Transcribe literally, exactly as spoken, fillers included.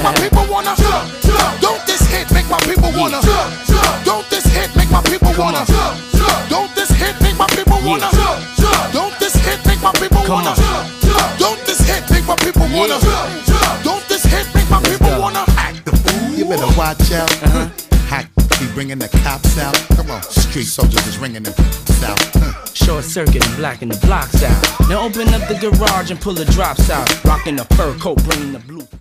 my people wanna jump, jump. Don't this hit make my people wanna jump, jump. Don't this hit make my people wanna jump, jump. Don't this hit make my people wanna jump, jump. Don't this hit make my people wanna jump, jump. Don't this hit make my people wanna jump, jump. Don't this hit make my people wanna act the fool. You better watch out. Uh-huh. Hack be bringing the cops out. Come on, street soldiers is ringing them out. Huh. Short circuit and blacking the blocks out. Now open up the garage and pull the drops out. Rocking the fur coat, bringing the blue.